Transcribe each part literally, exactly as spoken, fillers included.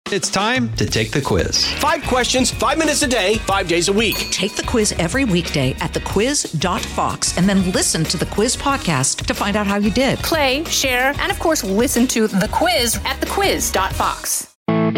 It's time to take the quiz. Five questions, five minutes a day, five days a week. Take the quiz every weekday at the quiz dot fox and then listen to the quiz podcast to find out how you did. Play, share, and of course, listen to the quiz at the quiz dot fox.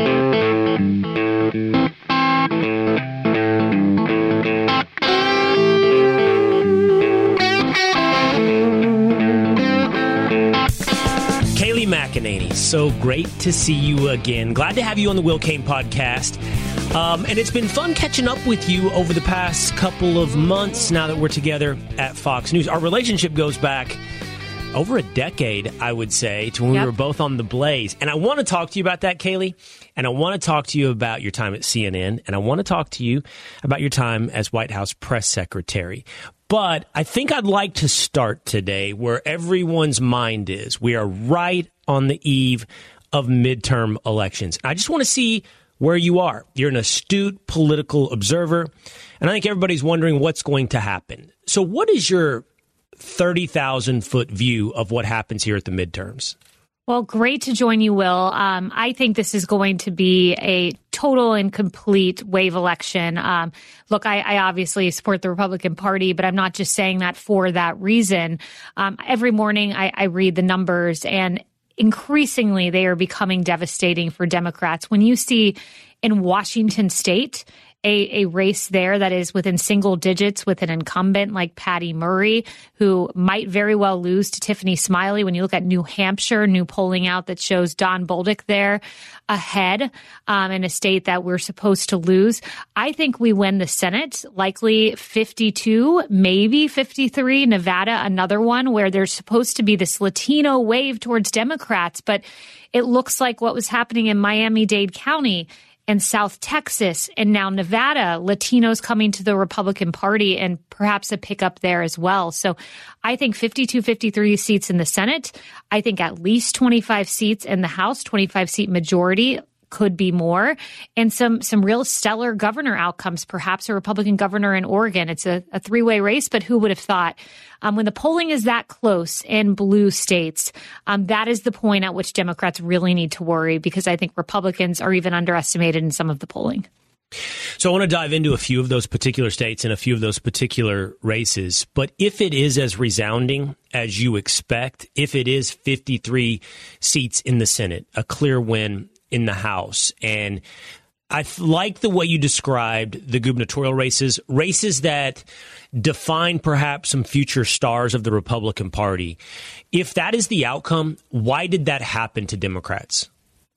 Kayleigh McEnany, so great to see you again. Glad to have you on the Will Cain podcast. Um, and it's been fun catching up with you over the past couple of months now that we're together at Fox News. Our relationship goes back over a decade, I would say, to when yep. we were both on The Blaze. And I want to talk to you about that, Kayleigh. And I want to talk to you about your time at C N N. And I want to talk to you about your time as White House press secretary. But I think I'd like to start today where everyone's mind is. We are right on the eve of midterm elections. I just want to see where you are. You're an astute political observer, and I think everybody's wondering what's going to happen. So what is your thirty thousand foot view of what happens here at the midterms? Well, great to join you, Will. Um, I think this is going to be a total and complete wave election. Um, look, I, I obviously support the Republican Party, but I'm not just saying that for that reason. Um, every morning I, I read the numbers, and increasingly they are becoming devastating for Democrats. When you see in Washington state A, a race there that is within single digits with an incumbent like Patty Murray, who might very well lose to Tiffany Smiley. When you look at New Hampshire, new polling out that shows Don Bolduc there ahead um, in a state that we're supposed to lose. I think we win the Senate, likely fifty-two, maybe fifty-three. Nevada, another one where there's supposed to be this Latino wave towards Democrats, but it looks like what was happening in Miami-Dade County and South Texas, and now Nevada, Latinos coming to the Republican Party, and perhaps a pickup there as well. So I think fifty-two, fifty-three seats in the Senate. I think at least twenty-five seats in the House, twenty-five seat majority. Could be more, and some some real stellar governor outcomes, perhaps a Republican governor in Oregon. It's a, a three-way race, but who would have thought? Um, when the polling is that close in blue states, um, that is the point at which Democrats really need to worry, because I think Republicans are even underestimated in some of the polling. So I want to dive into a few of those particular states and a few of those particular races. But if it is as resounding as you expect, if it is fifty-three seats in the Senate, a clear win in the House, and I like the way you described the gubernatorial races, races that define perhaps some future stars of the Republican Party. If that is the outcome, why did that happen to Democrats?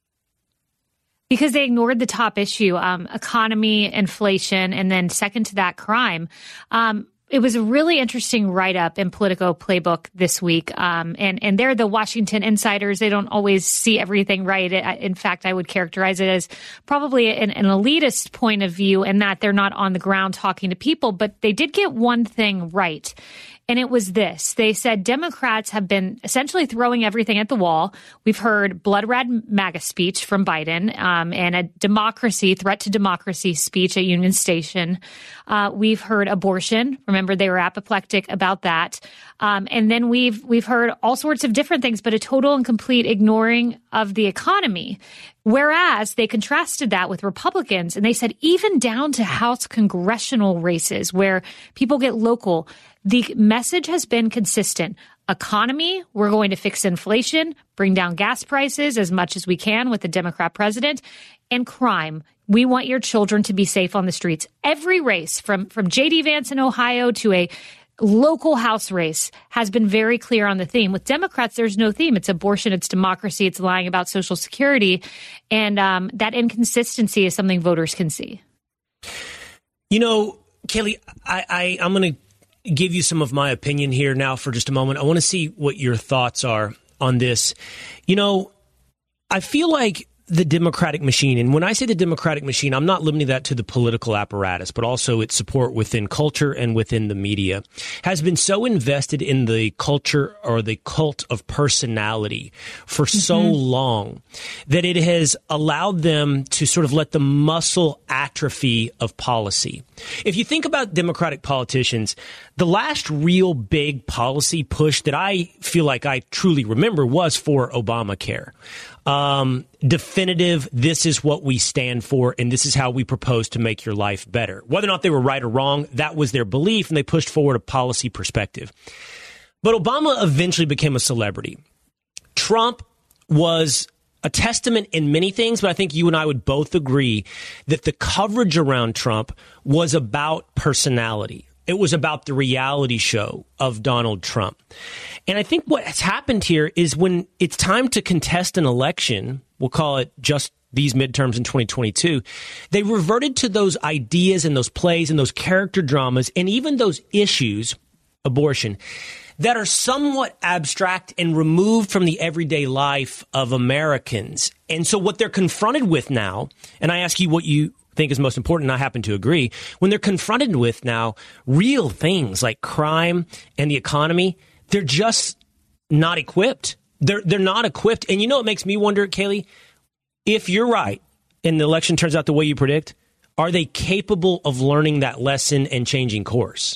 Because they ignored the top issue, um, economy, inflation, and then second to that, crime. Um, It was a really interesting write-up in Politico Playbook this week. Um, and, and they're the Washington insiders. They don't always see everything right. In fact, I would characterize it as probably an, an elitist point of view, in that they're not on the ground talking to people. But they did get one thing right. And it was this. They said Democrats have been essentially throwing everything at the wall. We've heard blood red MAGA speech from Biden um, and a democracy, threat to democracy speech at Union Station. Uh, we've heard abortion. Remember, they were apoplectic about that. Um, and then we've we've heard all sorts of different things, but a total and complete ignoring of the economy. Whereas they contrasted that with Republicans, and they said even down to House congressional races where people get local, the message has been consistent. Economy, we're going to fix inflation, bring down gas prices as much as we can with the Democrat president, and crime. We want your children to be safe on the streets. Every race, from, from J D Vance in Ohio to a local House race, has been very clear on the theme. With Democrats, there's no theme. It's abortion, it's democracy, it's lying about Social Security. And um, that inconsistency is something voters can see. You know, Kayleigh, I, I, I'm going to give you some of my opinion here now for just a moment. I want to see what your thoughts are on this. You know, I feel like the Democratic machine, and when I say the Democratic machine, I'm not limiting that to the political apparatus, but also its support within culture and within the media, has been so invested in the culture or the cult of personality for mm-hmm. so long that it has allowed them to sort of let the muscle atrophy of policy. If you think about Democratic politicians, the last real big policy push that I feel like I truly remember was for Obamacare. um, definitive, this is what we stand for, and this is how we propose to make your life better. Whether or not they were right or wrong, that was their belief, and they pushed forward a policy perspective. But Obama eventually became a celebrity. Trump was a testament in many things, but I think you and I would both agree that the coverage around Trump was about personality. It was about the reality show of Donald Trump. And I think what has happened here is when it's time to contest an election, we'll call it just these midterms in twenty twenty-two, they reverted to those ideas and those plays and those character dramas and even those issues, abortion, that are somewhat abstract and removed from the everyday life of Americans. And so what they're confronted with now, and I ask you what you think is most important, and I happen to agree, when they're confronted with now real things like crime and the economy, they're just not equipped. They're they're not equipped. And you know what makes me wonder, Kaylee? If you're right and the election turns out the way you predict, are they capable of learning that lesson and changing course?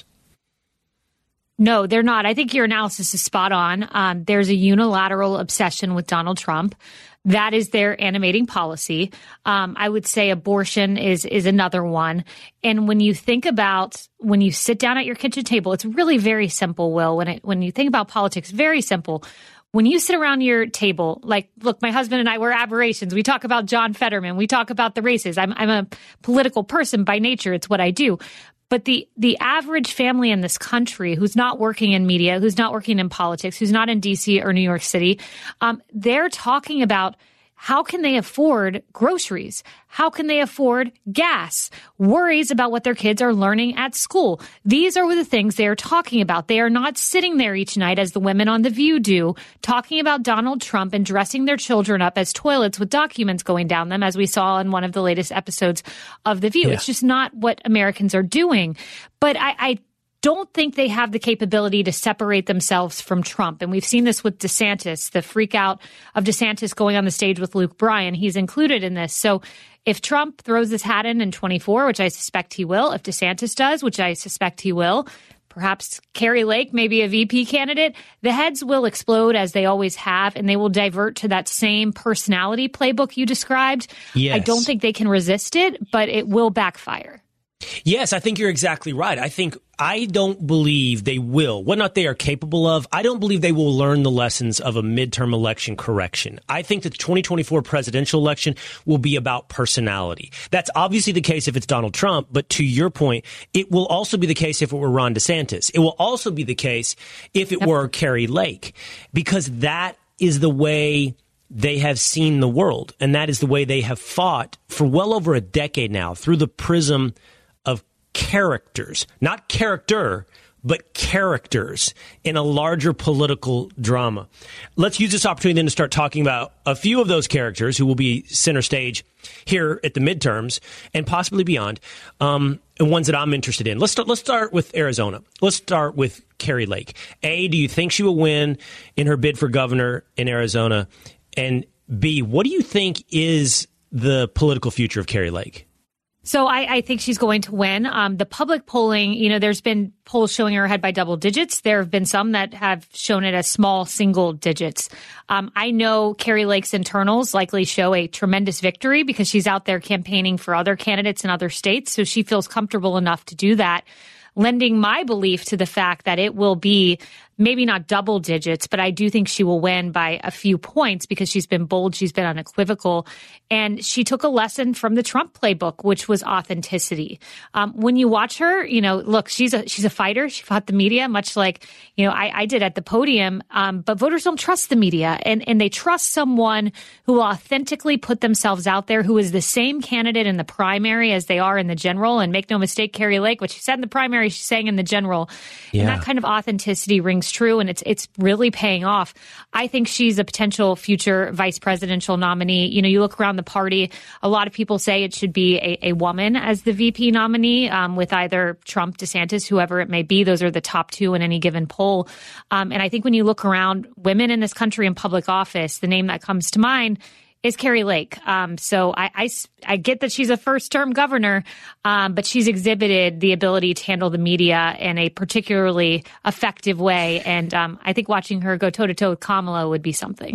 No, they're not. I think your analysis is spot on. Um, there's a unilateral obsession with Donald Trump. That is their animating policy. Um, I would say abortion is is another one. And when you think about, when you sit down at your kitchen table, it's really very simple, Will. When it, when you think about politics, very simple. When you sit around your table, like, look, my husband and I, we're aberrations. We talk about John Fetterman. We talk about the races. I'm, I'm a political person by nature. It's what I do. But the the average family in this country who's not working in media, who's not working in politics, who's not in D C or New York City, um, they're talking about how can they afford groceries? How can they afford gas? Worries about what their kids are learning at school. These are the things they are talking about. They are not sitting there each night, as the women on The View do, talking about Donald Trump and dressing their children up as toilets with documents going down them, as we saw in one of the latest episodes of The View. Yeah. It's just not what Americans are doing. But I, I don't think they have the capability to separate themselves from Trump. And we've seen this with DeSantis, the freak out of DeSantis going on the stage with Luke Bryan. He's included in this. So if Trump throws his hat in in twenty-four, which I suspect he will, if DeSantis does, which I suspect he will, perhaps Kari Lake may be a V P candidate, the heads will explode as they always have, and they will divert to that same personality playbook you described. Yes. I don't think they can resist it, but it will backfire. Yes, I think you're exactly right. I think I don't believe they will. What not they are capable of, I don't believe they will learn the lessons of a midterm election correction. I think that the twenty twenty-four presidential election will be about personality. That's obviously the case if it's Donald Trump, but to your point, it will also be the case if it were Ron DeSantis. It will also be the case if it yep. were Kari Lake, because that is the way they have seen the world, and that is the way they have fought for well over a decade now through the prism of characters, not character, but characters in a larger political drama. Let's use this opportunity then to start talking about a few of those characters who will be center stage here at the midterms and possibly beyond, um, and ones that I'm interested in. Let's start, let's start with Arizona. Let's start with Kari Lake. A, do you think she will win in her bid for governor in Arizona? And B, what do you think is the political future of Kari Lake? So I, I think she's going to win. Um, the public polling, you know, there's been polls showing her ahead by double digits. There have been some that have shown it as small single digits. Um, I know Kari Lake's internals likely show a tremendous victory because she's out there campaigning for other candidates in other states. So she feels comfortable enough to do that, lending my belief to the fact that it will be maybe not double digits, but I do think she will win by a few points because she's been bold, she's been unequivocal, and she took a lesson from the Trump playbook, which was authenticity. Um, when you watch her, you know, look, she's a she's a fighter. She fought the media, much like, you know, I, I did at the podium, um, but voters don't trust the media, and, and they trust someone who will authentically put themselves out there, who is the same candidate in the primary as they are in the general, and make no mistake, Kari Lake, what she said in the primary, she's saying in the general, yeah. And that kind of authenticity rings true, and it's it's really paying off. I think she's a potential future vice presidential nominee. You know, you look around the party, a lot of people say it should be a, a woman as the V P nominee, um, with either Trump, DeSantis, whoever it may be. Those are the top two in any given poll. Um, and I think when you look around women in this country in public office, the name that comes to mind is Kari Lake. Um, so I, I, I get that she's a first-term governor, um, but she's exhibited the ability to handle the media in a particularly effective way. And um, I think watching her go toe-to-toe with Kamala would be something.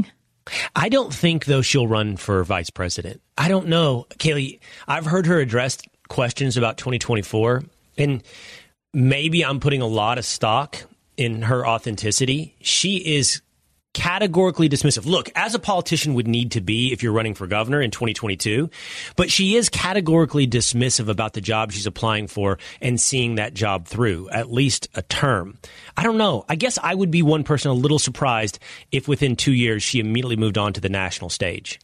I don't think, though, she'll run for vice president. I don't know. Kaylee, I've heard her address questions about twenty twenty-four, and maybe I'm putting a lot of stock in her authenticity. She is categorically dismissive. Look, as a politician would need to be if you're running for governor in twenty twenty-two, but she is categorically dismissive about the job she's applying for and seeing that job through, at least a term. I don't know. I guess I would be one person a little surprised if within two years she immediately moved on to the national stage.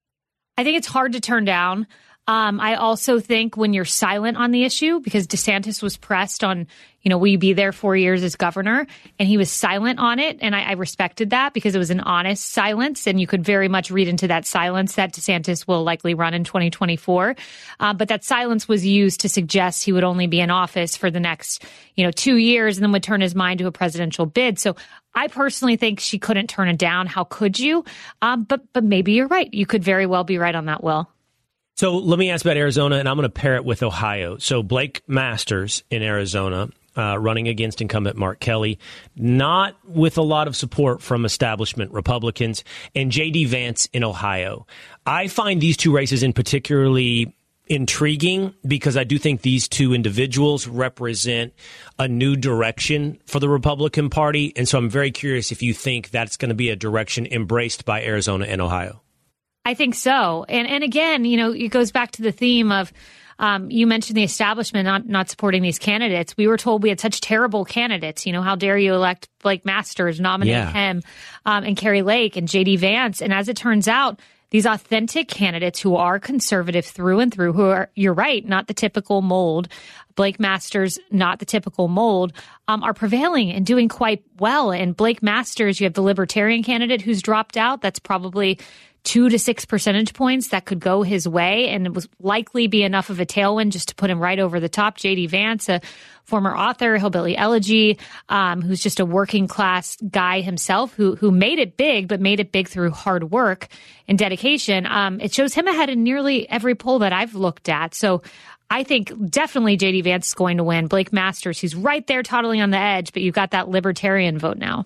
I think it's hard to turn down. Um, I also think when you're silent on the issue, because DeSantis was pressed on, you know, will you be there four years as governor? And he was silent on it. And I, I respected that because it was an honest silence. And you could very much read into that silence that DeSantis will likely run in twenty twenty-four. Uh, but that silence was used to suggest he would only be in office for the next, you know, two years and then would turn his mind to a presidential bid. So I personally think she couldn't turn it down. How could you? Um, but but maybe you're right. You could very well be right on that, Will. So let me ask about Arizona, and I'm going to pair it with Ohio. So Blake Masters in Arizona, uh, running against incumbent Mark Kelly, not with a lot of support from establishment Republicans, and J D Vance in Ohio. I find these two races in particularly intriguing because I do think these two individuals represent a new direction for the Republican Party. And so I'm very curious if you think that's going to be a direction embraced by Arizona and Ohio. I think so. And and again, you know, it goes back to the theme of um, you mentioned the establishment not, not supporting these candidates. We were told we had such terrible candidates. You know, how dare you elect Blake Masters, nominate yeah. him um, and Carrie Lake and J D Vance. And as it turns out, these authentic candidates who are conservative through and through, who are, you're right, not the typical mold, Blake Masters, not the typical mold, um, are prevailing and doing quite well. And Blake Masters, you have the libertarian candidate who's dropped out. That's probably two to six percentage points that could go his way, and it was likely be enough of a tailwind just to put him right over the top. J D Vance, a former author, Hillbilly Elegy, um, who's just a working class guy himself who who made it big, but made it big through hard work and dedication. Um, it shows him ahead in nearly every poll that I've looked at. So I think definitely J D Vance is going to win. Blake Masters, he's right there toddling on the edge, but you've got that libertarian vote now.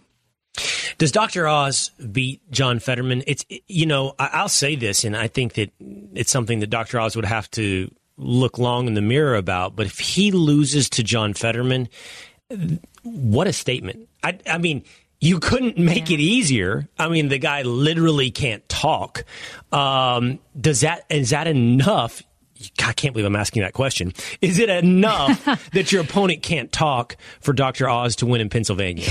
Does Doctor Oz beat John Fetterman? It's, you know, I'll say this, and I think that it's something that Doctor Oz would have to look long in the mirror about. But if he loses to John Fetterman, what a statement. I, I mean, you couldn't make yeah. it easier. I mean, the guy literally can't talk. Um, does that, is that enough? I can't believe I'm asking that question. Is it enough that your opponent can't talk for Doctor Oz to win in Pennsylvania?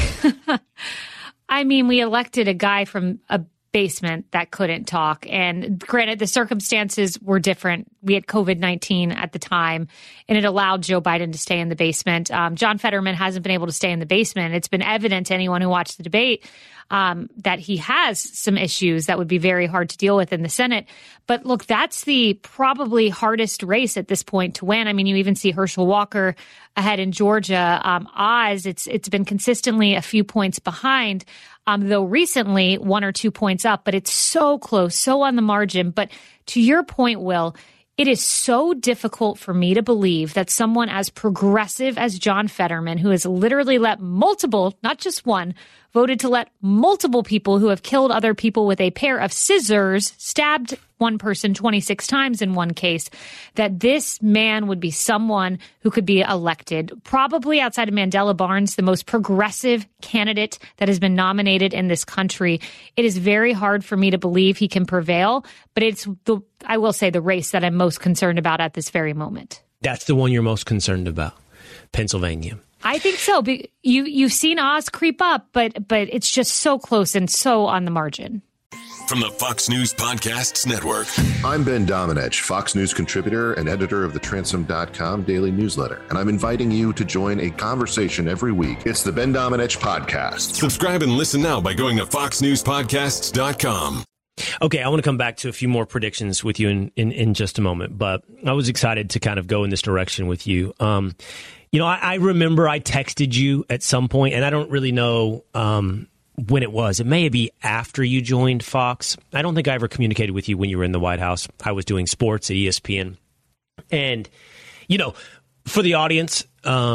I mean, we elected a guy from a basement that couldn't talk. And granted, the circumstances were different. We had COVID nineteen at the time, and it allowed Joe Biden to stay in the basement. Um, John Fetterman hasn't been able to stay in the basement. It's been evident to anyone who watched the debate um, that he has some issues that would be very hard to deal with in the Senate. But look, that's the probably hardest race at this point to win. I mean, you even see Herschel Walker ahead in Georgia. Um, Oz, it's it's been consistently a few points behind, um, though recently one or two points up, but it's so close, so on the margin. But to your point, Will, it is so difficult for me to believe that someone as progressive as John Fetterman, who has literally let multiple, not just one, voted to let multiple people who have killed other people with a pair of scissors, stabbed one person twenty-six times in one case, that this man would be someone who could be elected. Probably outside of Mandela Barnes, the most progressive candidate that has been nominated in this country. It is very hard for me to believe he can prevail, but it's the, I will say, the race that I'm most concerned about at this very moment. That's the one you're most concerned about, Pennsylvania. I think so. You, you've seen Oz creep up, but but it's just so close and so on the margin. From the Fox News Podcasts Network. I'm Ben Domenech, Fox News contributor and editor of the Transom dot com daily newsletter, and I'm inviting you to join a conversation every week. It's the Ben Domenech Podcast. Subscribe and listen now by going to fox news podcasts dot com. Okay, I want to come back to a few more predictions with you in, in, in just a moment, but I was excited to kind of go in this direction with you. Um, you know, I, I remember I texted you at some point, and I don't really know um, when it was. It may be after you joined Fox. I don't think I ever communicated with you when you were in the White House. I was doing sports at E S P N. And, you know, for the audience, um,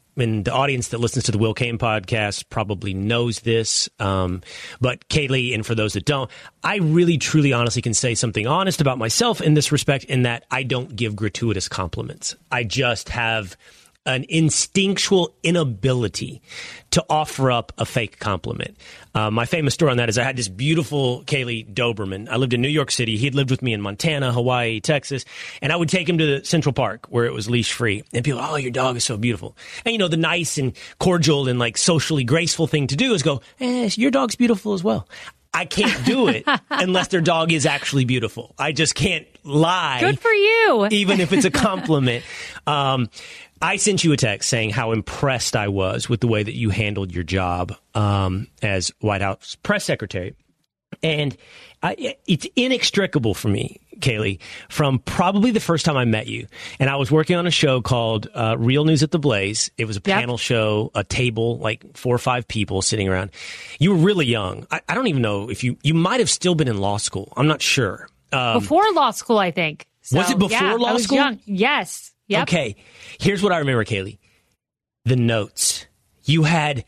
and the audience that listens to the Will Cain podcast probably knows this. Um, but Kaylee, and for those that don't, I really, truly, honestly can say something honest about myself in this respect, in that I don't give gratuitous compliments. I just have an instinctual inability to offer up a fake compliment. Uh, my famous story on that is I had this beautiful Kaylee Doberman. I lived in New York City. He'd lived with me in Montana, Hawaii, Texas. And I would take him to the Central Park where it was leash free. And people, oh, your dog is so beautiful. And, you know, the nice and cordial and like socially graceful thing to do is go, eh, your dog's beautiful as well. I can't do it unless their dog is actually beautiful. I just can't lie. Good for you. Even if it's a compliment. Um, I sent you a text saying how impressed I was with the way that you handled your job um, as White House press secretary. And I, it's inextricable for me, Kaylee, from probably the first time I met you. And I was working on a show called uh, Real News at the Blaze. It was a panel yep. show, a table, like four or five people sitting around. You were really young. I, I don't even know if you, you might have still been in law school. I'm not sure. Um, before law school, I think. So, was it before yeah, law I was school? Young. Yes. Yep. Okay. Here's what I remember, Kaylee. The notes. You had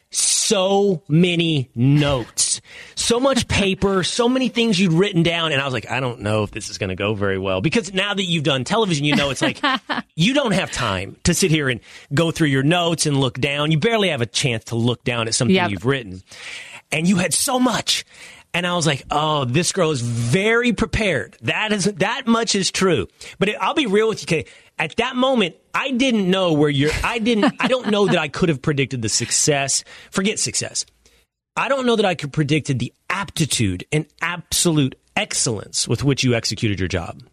so many notes, so much paper, so many things you'd written down. And I was like, I don't know if this is going to go very well. Because now that you've done television, you know, it's like you don't have time to sit here and go through your notes and look down. You barely have a chance to look down at something yep. you've written. And you had so much. And I was like, oh, this girl is very prepared. That is, that much is true. But it, I'll be real with you, Kay. At that moment, I didn't know where you're, I didn't, I don't know that I could have predicted the success. Forget success. I don't know that I could have predicted the aptitude and absolute excellence with which you executed your job.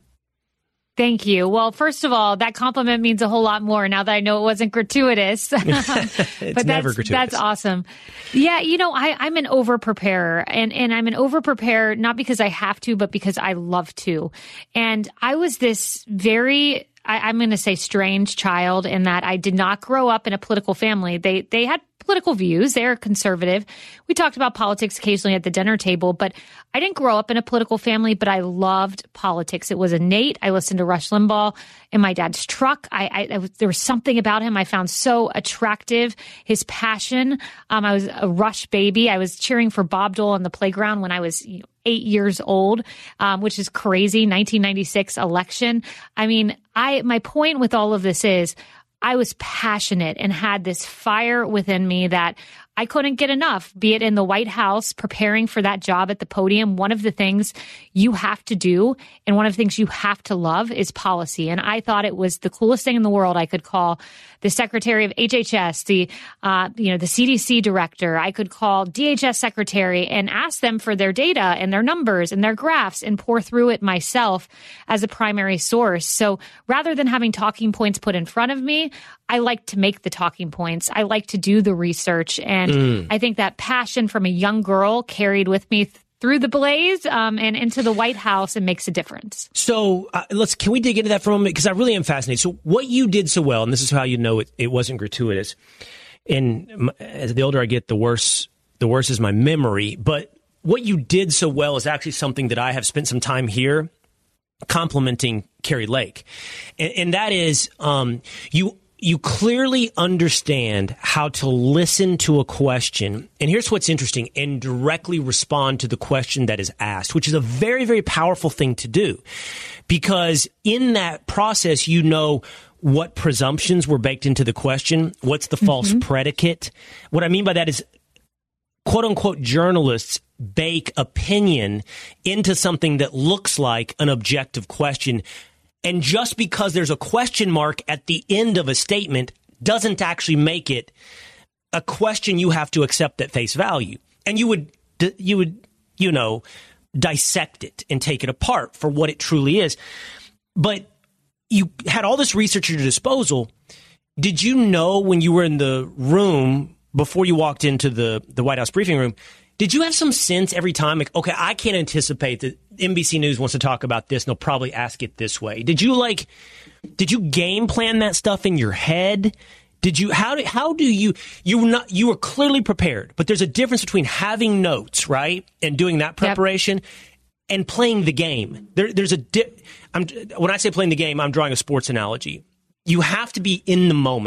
Thank you. Well, first of all, that compliment means a whole lot more now that I know it wasn't gratuitous. It's but never that's, gratuitous. That's awesome. Yeah, you know, I, I'm an over-preparer, and, and I'm an over-preparer not because I have to, but because I love to. And I was this very, I, I'm going to say strange child in that I did not grow up in a political family. They they had political views. They're conservative. We talked about politics occasionally at the dinner table, but I didn't grow up in a political family, but I loved politics. It was innate. I listened to Rush Limbaugh in my dad's truck. I, I, I was, there was something about him I found so attractive. His passion. Um, I was a Rush baby. I was cheering for Bob Dole on the playground when I was you know, eight years old, um, which is crazy. nineteen ninety-six election. I mean, I my point with all of this is I was passionate and had this fire within me that I couldn't get enough, be it in the White House, preparing for that job at the podium. One of the things you have to do and one of the things you have to love is policy. And I thought it was the coolest thing in the world. I could call the Secretary of H H S, the, uh, you know, the C D C director. I could call D H S secretary and ask them for their data and their numbers and their graphs and pour through it myself as a primary source. So rather than having talking points put in front of me, I like to make the talking points. I like to do the research. And mm. I think that passion from a young girl carried with me th- through the Blaze um, and into the White House and makes a difference. So uh, let's can we dig into that for a moment? Because I really am fascinated. So what you did so well, and this is how you know it, it wasn't gratuitous. And as the older I get, the worse the worse is my memory. But what you did so well is actually something that I have spent some time here complimenting Kari Lake. And, and that is um, you You clearly understand how to listen to a question. And here's what's interesting, and directly respond to the question that is asked, which is a very, very powerful thing to do. Because in that process, you know what presumptions were baked into the question. What's the false mm-hmm. predicate? What I mean by that is, quote unquote, journalists bake opinion into something that looks like an objective question. And just because there's a question mark at the end of a statement doesn't actually make it a question you have to accept at face value. And you would, you would, you know, dissect it and take it apart for what it truly is. But you had all this research at your disposal. Did you know when you were in the room before you walked into the, the White House briefing room, did you have some sense every time, like, okay, I can't anticipate that N B C News wants to talk about this and they'll probably ask it this way? Did you like, did you game plan that stuff in your head? Did you, how do, how do you, you were not, you were clearly prepared, but there's a difference between having notes, right? And doing that preparation yep. and playing the game. There, there's a, di- I'm, when I say playing the game, I'm drawing a sports analogy. You have to be in the moment.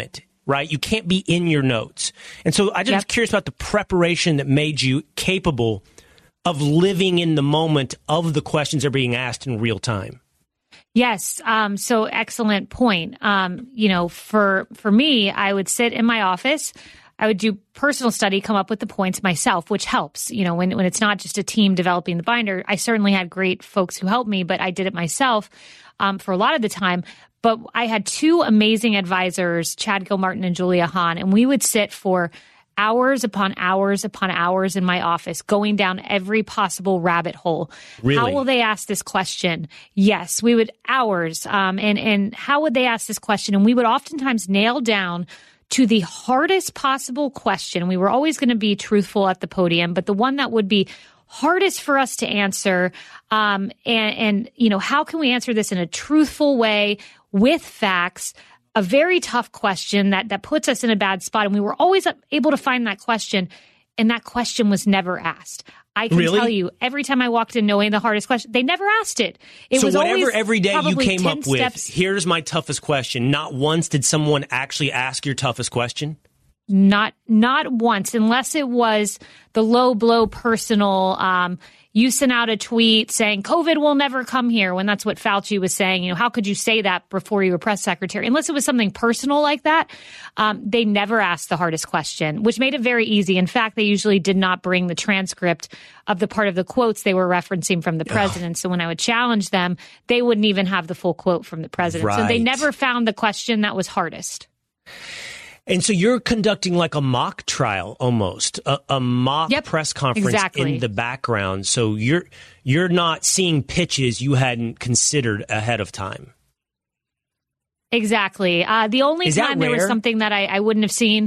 right? You can't be in your notes. And so I'm just yep. curious about the preparation that made you capable of living in the moment of the questions that are being asked in real time. Yes. Um, so excellent point. Um, you know, for for me, I would sit in my office. I would do personal study, come up with the points myself, which helps. You know, when, when it's not just a team developing the binder, I certainly had great folks who helped me, but I did it myself um, for a lot of the time. But I had two amazing advisors, Chad Gilmartin and Julia Hahn, and we would sit for hours upon hours upon hours in my office, going down every possible rabbit hole. Really? How will they ask this question? Yes, we would hours. Um, and, and how would they ask this question? And we would oftentimes nail down to the hardest possible question. We were always going to be truthful at the podium, but the one that would be hardest for us to answer. Um, and, and, you know, how can we answer this in a truthful way with facts? A very tough question that, that puts us in a bad spot. And we were always able to find that question. And that question was never asked. I can really? tell you, every time I walked in knowing the hardest question, they never asked it. It so was whatever always every day you came up with, steps. Here's my toughest question. Not once did someone actually ask your toughest question? Not not once, unless it was the low blow personal. Um, you sent out a tweet saying COVID will never come here, when that's what Fauci was saying. You know, how could you say that before you were press secretary? Unless it was something personal like that, um, they never asked the hardest question, which made it very easy. In fact, they usually did not bring the transcript of the part of the quotes they were referencing from the president. Oh. So when I would challenge them, they wouldn't even have the full quote from the president. Right. So they never found the question that was hardest. And so you're conducting like a mock trial almost, a, a mock yep, press conference exactly. in the background. So you're you're not seeing pitches you hadn't considered ahead of time. Exactly. Uh, the only is time there was rare? something that I, I wouldn't have seen,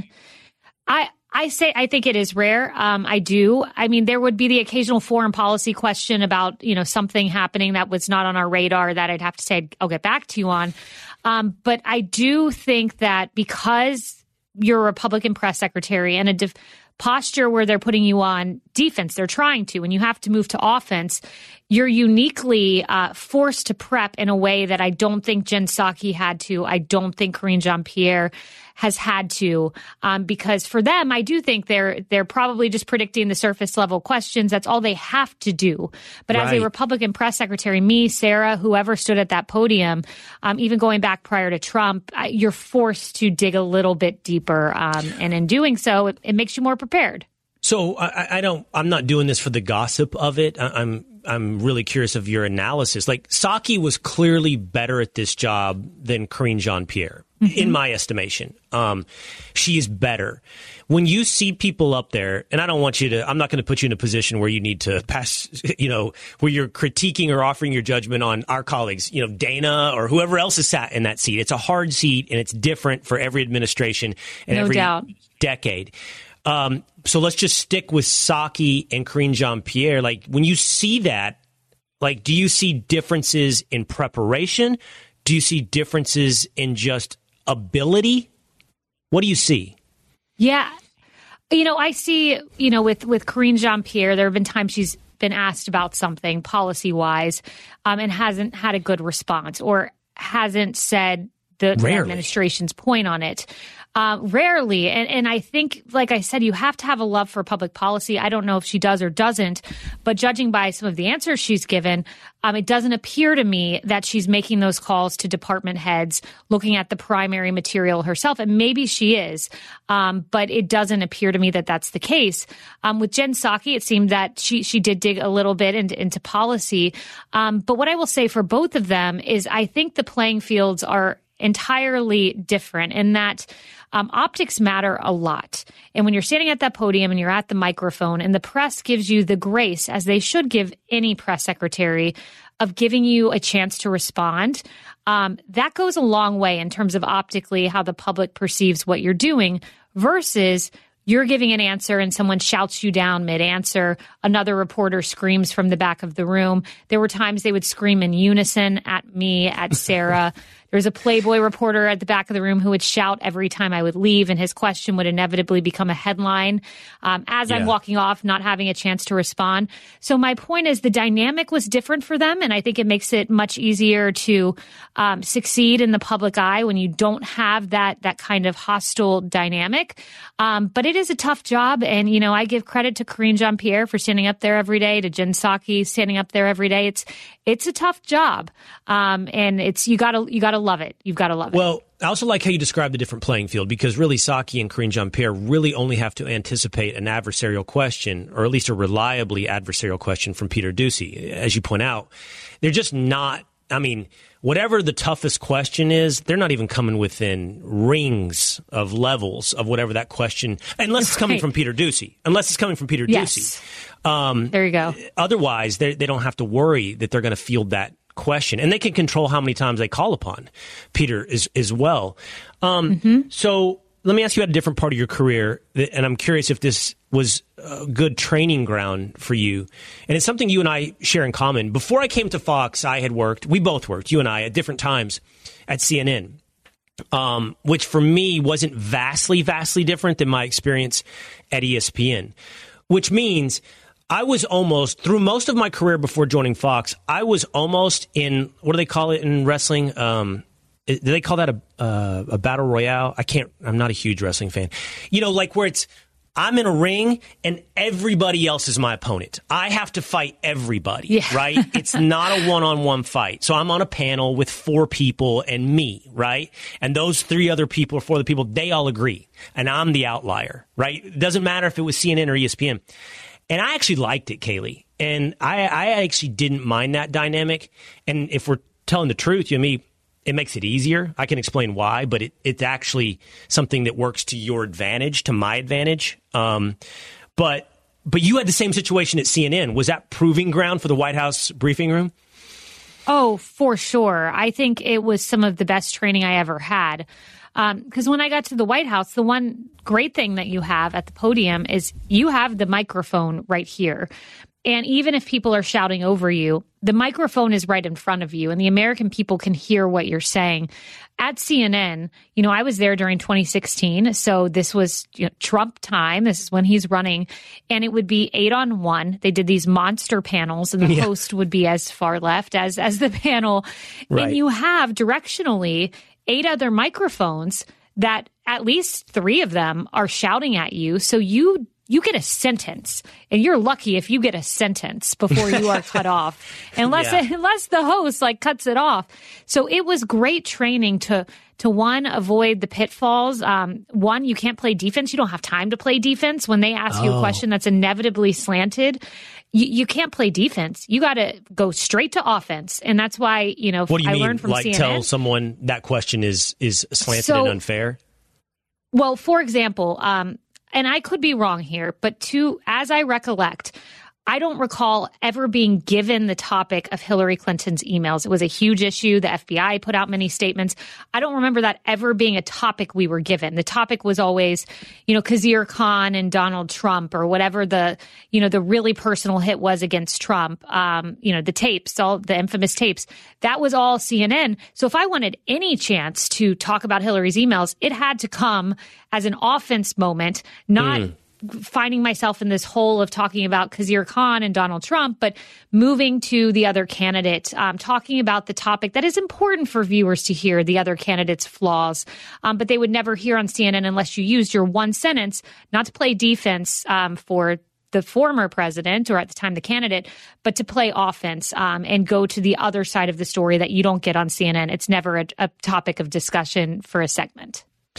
I I say I think it is rare. Um, I do. I mean, there would be the occasional foreign policy question about, you know, something happening that was not on our radar that I'd have to say I'll get back to you on. Um, but I do think that because you're a Republican press secretary and a def- posture where they're putting you on defense, they're trying to, and you have to move to offense, you're uniquely uh, forced to prep in a way that I don't think Jen Psaki had to. I don't think Karine Jean-Pierre has had to, um, because for them, I do think they're they're probably just predicting the surface level questions. That's all they have to do. But right. as a Republican press secretary, me, Sarah, whoever stood at that podium, um, even going back prior to Trump, I, you're forced to dig a little bit deeper, um, and in doing so, it, it makes you more prepared. So I, I don't. I'm not doing this for the gossip of it. I, I'm. I'm really curious of your analysis. Like, Psaki was clearly better at this job than Karine Jean-Pierre, mm-hmm. in my estimation. Um, she is better. When you see people up there, and I don't want you to, I'm not going to put you in a position where you need to pass, you know, where you're critiquing or offering your judgment on our colleagues, you know, Dana or whoever else has sat in that seat. It's a hard seat, and it's different for every administration and no every doubt. decade. Um, so let's just stick with Psaki and Karine Jean-Pierre. Like, when you see that, like, do you see differences in preparation? Do you see differences in just ability? What do you see? Yeah. You know, I see, you know, with, with Karine Jean-Pierre, there have been times she's been asked about something policy-wise, um, and hasn't had a good response or hasn't said the, the administration's point on it. Uh, rarely. And, and I think, like I said, you have to have a love for public policy. I don't know if she does or doesn't, but judging by some of the answers she's given, um, it doesn't appear to me that she's making those calls to department heads, looking at the primary material herself. And maybe she is, um, but it doesn't appear to me that that's the case. Um, with Jen Psaki, it seemed that she, she did dig a little bit into, into policy. Um, but what I will say for both of them is I think the playing fields are entirely different in that um, optics matter a lot. And when you're standing at that podium and you're at the microphone and the press gives you the grace, as they should give any press secretary, of giving you a chance to respond, um, that goes a long way in terms of optically how the public perceives what you're doing versus you're giving an answer and someone shouts you down mid-answer. Another reporter screams from the back of the room. There were times they would scream in unison at me, at Sarah. There was a Playboy reporter at the back of the room who would shout every time I would leave, and his question would inevitably become a headline um, as yeah. I'm walking off, not having a chance to respond. So my point is the dynamic was different for them, and I think it makes it much easier to um, succeed in the public eye when you don't have that that kind of hostile dynamic. Um, but it is a tough job, and you know I give credit to Karine Jean-Pierre for standing up there every day, to Jen Psaki standing up there every day. It's it's a tough job, um, and it's you gotta you gotta love it. You've got to love it. Well, I also like how you describe the different playing field, because really Psaki and Karine Jean-Pierre really only have to anticipate an adversarial question, or at least a reliably adversarial question from Peter Doocy. As you point out, they're just not, I mean, whatever the toughest question is, they're not even coming within rings of levels of whatever that question, unless it's coming right. from Peter Doocy. Unless it's coming from Peter yes. Doocy. Um, there you go. Otherwise, they they don't have to worry that they're going to field that question, and they can control how many times they call upon Peter as, as well. Um, mm-hmm. So let me ask you about a different part of your career, and I'm curious if this was a good training ground for you. And it's something you and I share in common. Before I came to Fox, I had worked, we both worked, you and I, at different times at C N N, um, which for me wasn't vastly, vastly different than my experience at E S P N, which means I was almost, through most of my career before joining Fox, I was almost in, what do they call it in wrestling? Um, do they call that a, uh, a battle royale? I can't, I'm not a huge wrestling fan. You know, like where it's, I'm in a ring and everybody else is my opponent. I have to fight everybody, yeah. right? It's not a one-on-one fight. So I'm on a panel with four people and me, right? And those three other people or four other people, they all agree. And I'm the outlier, right? It doesn't matter if it was C N N or E S P N. And I actually liked it, Kaylee. And I, I actually didn't mind that dynamic. And if we're telling the truth, you and me, it makes it easier. I can explain why, but it, it's actually something that works to your advantage, to my advantage. Um, but but you had the same situation at C N N. Was that proving ground for the White House briefing room? Oh, for sure. I think it was some of the best training I ever had. Because um, when I got to the White House, the one great thing that you have at the podium is you have the microphone right here. And even if people are shouting over you, the microphone is right in front of you, and the American people can hear what you're saying. At C N N, you know, I was there during twenty sixteen, so this was you know, Trump time. This is when he's running, and it would be eight on one. They did these monster panels, and the yeah. host would be as far left as as the panel. Right. And you have directionally eight other microphones that at least three of them are shouting at you. So you you get a sentence, and you're lucky if you get a sentence before you are cut off, unless yeah. unless the host like cuts it off. So it was great training to to one, avoid the pitfalls. Um, one, you can't play defense. You don't have time to play defense when they ask oh. you a question that's inevitably slanted. You, you can't play defense. You got to go straight to offense, and that's why you know. What do you I mean? learned from like C N N. Tell someone that question is is slanted so, and unfair? Well, for example, um, and I could be wrong here, but to as I recollect, I don't recall ever being given the topic of Hillary Clinton's emails. It was a huge issue. The F B I put out many statements. I don't remember that ever being a topic we were given. The topic was always, you know, Khizr Khan and Donald Trump, or whatever the, you know, the really personal hit was against Trump. Um, you know, the tapes, all the infamous tapes. That was all C N N. So if I wanted any chance to talk about Hillary's emails, it had to come as an offense moment, not mm. finding myself in this hole of talking about Khizr Khan and Donald Trump, but moving to the other candidate, um, talking about the topic that is important for viewers to hear, the other candidate's flaws. Um, but they would never hear on C N N unless you used your one sentence, not to play defense um, for the former president, or at the time the candidate, but to play offense um, and go to the other side of the story that you don't get on C N N. It's never a, a topic of discussion for a segment.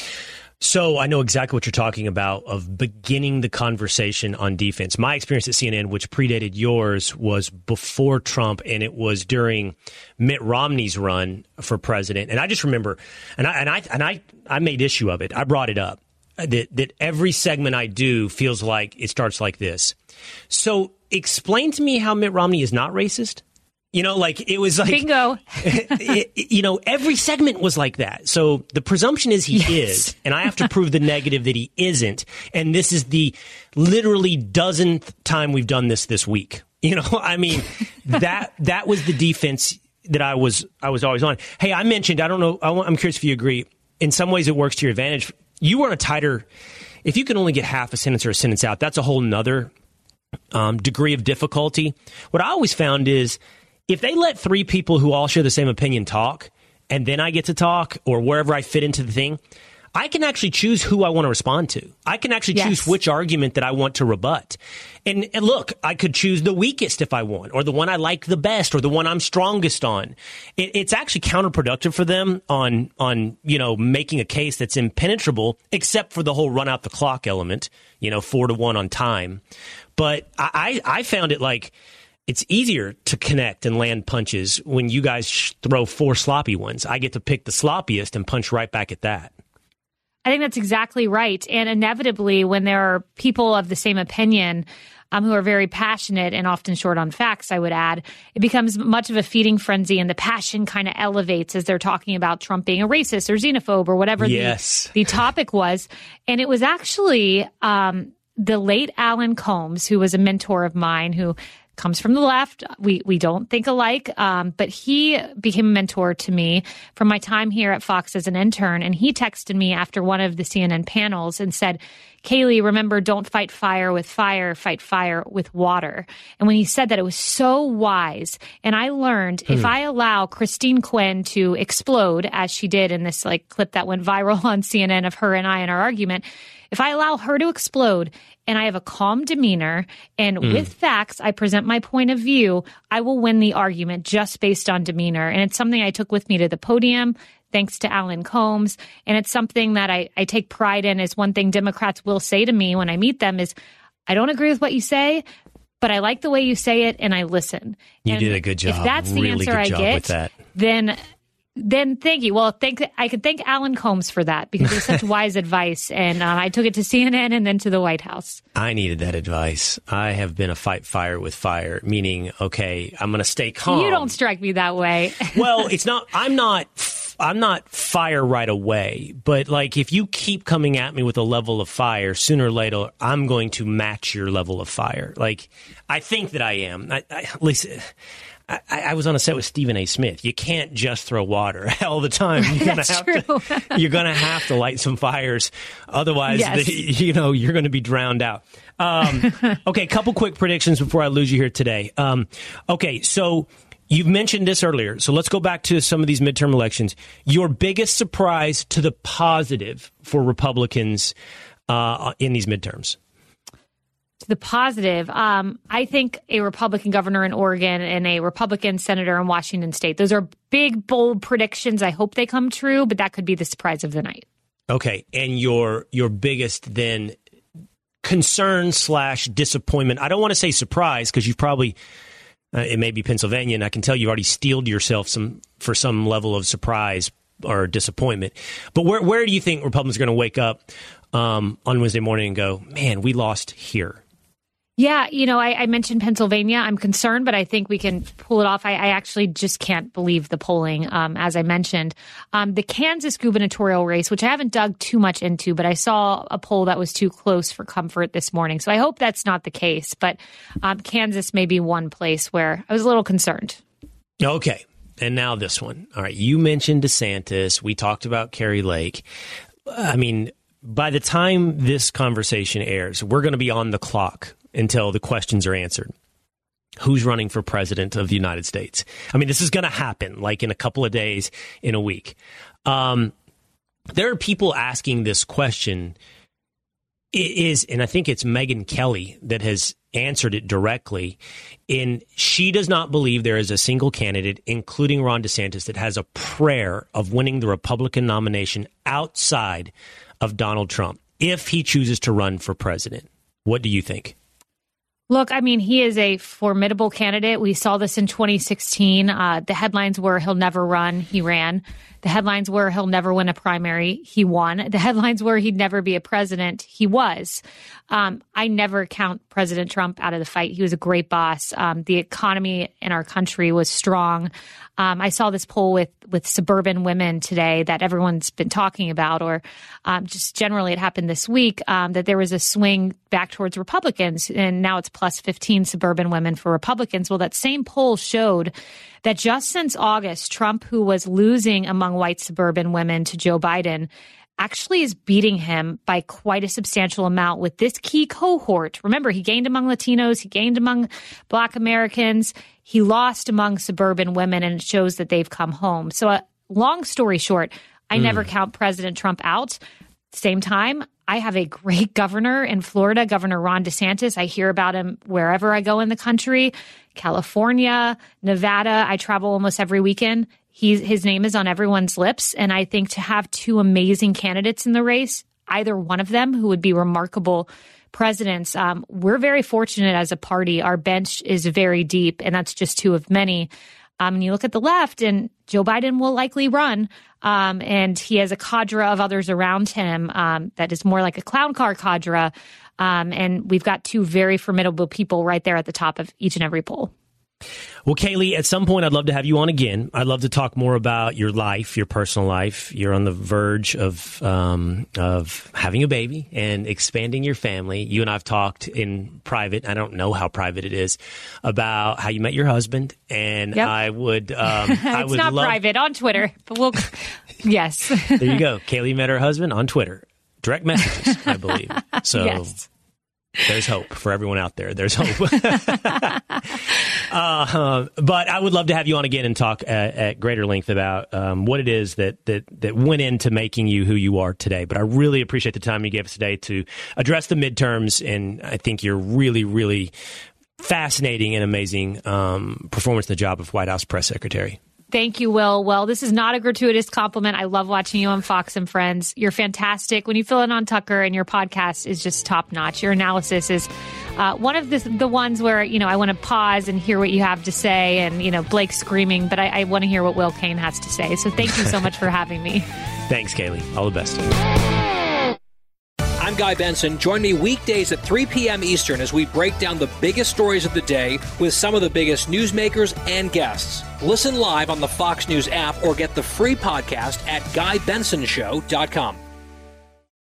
So I know exactly what you're talking about, of beginning the conversation on defense. My experience at C N N, which predated yours, was before Trump, and it was during Mitt Romney's run for president. And I just remember, and I and I and I, I made issue of it. I brought it up that that every segment I do feels like it starts like this. So explain to me how Mitt Romney is not racist. You know, like it was like, bingo. it, it, you know, every segment was like that. So the presumption is he yes. is, and I have to prove the negative that he isn't. And this is the literally dozenth time we've done this this week. You know, I mean, that that was the defense that I was I was always on. Hey, I mentioned, I don't know, I want, I'm curious if you agree. In some ways, it works to your advantage. You were on a tighter, if you can only get half a sentence or a sentence out, that's a whole nother um, degree of difficulty. What I always found is if they let three people who all share the same opinion talk, and then I get to talk, or wherever I fit into the thing, I can actually choose who I want to respond to. I can actually Yes. choose which argument that I want to rebut. And, and look, I could choose the weakest if I want, or the one I like the best, or the one I'm strongest on. It, it's actually counterproductive for them on, on, you know, making a case that's impenetrable, except for the whole run out the clock element, you know, four to one on time. But I, I found it like it's easier to connect and land punches when you guys sh- throw four sloppy ones. I get to pick the sloppiest and punch right back at that. I think that's exactly right. And inevitably, when there are people of the same opinion um, who are very passionate and often short on facts, I would add, it becomes much of a feeding frenzy, and the passion kind of elevates as they're talking about Trump being a racist or xenophobe or whatever yes. the, the topic was. And it was actually um, the late Alan Combs, who was a mentor of mine, who comes from the left. We we don't think alike, um, but he became a mentor to me from my time here at Fox as an intern. And he texted me after one of the C N N panels and said, Kayleigh, remember, don't fight fire with fire, fight fire with water. And when he said that, it was so wise. And I learned hmm. if I allow Christine Quinn to explode, as she did in this like clip that went viral on C N N of her and I in our argument, if I allow her to explode and I have a calm demeanor and mm. with facts, I present my point of view, I will win the argument just based on demeanor. And it's something I took with me to the podium, thanks to Alan Combs. And it's something that I, I take pride in. Is one thing Democrats will say to me when I meet them is, I don't agree with what you say, but I like the way you say it and I listen. You and did a good job. If that's the really answer I good job get, with that. then... Then thank you. Well, thank I could thank Alan Combs for that, because it was such wise advice. And um, I took it to C N N and then to the White House. I needed that advice. I have been a fight fire with fire, meaning, okay, I'm going to stay calm. You don't strike me that way. Well, it's not, I'm not, I'm not fire right away. But like, if you keep coming at me with a level of fire, sooner or later, I'm going to match your level of fire. Like, I think that I am. I, I, at least... I, I was on a set with Stephen A. Smith. You can't just throw water all the time. You're gonna That's have true. to. You're gonna have to light some fires, otherwise, Yes. the, you know, you're going to be drowned out. Um, okay, a couple quick predictions before I lose you here today. Um, okay, so you've mentioned this earlier, so let's go back to some of these midterm elections. Your biggest surprise to the positive for Republicans uh, in these midterms? To the positive, um, I think a Republican governor in Oregon and a Republican senator in Washington State. Those are big, bold predictions. I hope they come true, but that could be the surprise of the night. Okay, and your your biggest then concern slash disappointment. I don't want to say surprise, because you've probably uh, it may be Pennsylvania, and I can tell you've already steeled yourself some for some level of surprise or disappointment. But where where do you think Republicans are going to wake up um, on Wednesday morning and go, man, we lost here? Yeah, you know, I, I mentioned Pennsylvania. I'm concerned, but I think we can pull it off. I, I actually just can't believe the polling, um, as I mentioned. Um, the Kansas gubernatorial race, which I haven't dug too much into, but I saw a poll that was too close for comfort this morning. So I hope that's not the case. But um, Kansas may be one place where I was a little concerned. Okay. And now this one. All right. You mentioned DeSantis. We talked about Kari Lake. I mean, by the time this conversation airs, we're going to be on the clock until the questions are answered. Who's running for president of the United States? I mean, this is going to happen like in a couple of days, in a week. Um, there are people asking this question. It is, and I think it's Megyn Kelly that has answered it directly. And she does not believe there is a single candidate, including Ron DeSantis, that has a prayer of winning the Republican nomination outside of Donald Trump if he chooses to run for president. What do you think? Look, I mean, he is a formidable candidate. We saw this in twenty sixteen. Uh, the headlines were he'll never run. He ran. The headlines were he'll never win a primary. He won. The headlines were he'd never be a president. He was. Um, I never count President Trump out of the fight. He was a great boss. Um, the economy in our country was strong. Um, I saw this poll with with suburban women today that everyone's been talking about, or um, just generally it happened this week, um, that there was a swing back towards Republicans, and now it's plus fifteen suburban women for Republicans. Well, that same poll showed that just since August, Trump, who was losing among white suburban women to Joe Biden, actually is beating him by quite a substantial amount with this key cohort. Remember, he gained among Latinos, he gained among Black Americans, he lost among suburban women, and it shows that they've come home. So uh, long story short, I mm. never count President Trump out. Same time, I have a great governor in Florida, Governor Ron DeSantis. I hear about him wherever I go in the country, California, Nevada. I travel almost every weekend. He's, his name is on everyone's lips. And I think to have two amazing candidates in the race, either one of them who would be remarkable presidents, um, we're very fortunate as a party. Our bench is very deep, and that's just two of many. Um, and you look at the left, and Joe Biden will likely run, um, and he has a cadre of others around him um, that is more like a clown car cadre. Um, and we've got two very formidable people right there at the top of each and every poll. Well, Kayleigh, at some point, I'd love to have you on again. I'd love to talk more about your life, your personal life. You're on the verge of um, of having a baby and expanding your family. You and I have talked in private. I don't know how private it is, about how you met your husband. And yep. I would, um, I it's would not love... private on Twitter, but we'll. Yes. There you go. Kayleigh met her husband on Twitter. Direct messages, I believe. So. Yes. There's hope for everyone out there. There's hope. uh, but I would love to have you on again and talk at, at greater length about um, what it is that, that that went into making you who you are today. But I really appreciate the time you gave us today to address the midterms. And I think you're really, really fascinating and amazing um, performance in the job of White House Press Secretary. Thank you, Will. Well, this is not a gratuitous compliment. I love watching you on Fox and Friends. You're fantastic. When you fill in on Tucker, and your podcast is just top notch. Your analysis is uh, one of the, the ones where, you know, I want to pause and hear what you have to say, and, you know, Blake screaming, but I, I want to hear what Will Cain has to say. So thank you so much for having me. Thanks, Kayleigh. All the best. I'm Guy Benson. Join me weekdays at three p.m. Eastern as we break down the biggest stories of the day with some of the biggest newsmakers and guests. Listen live on the Fox News app or get the free podcast at guy benson show dot com.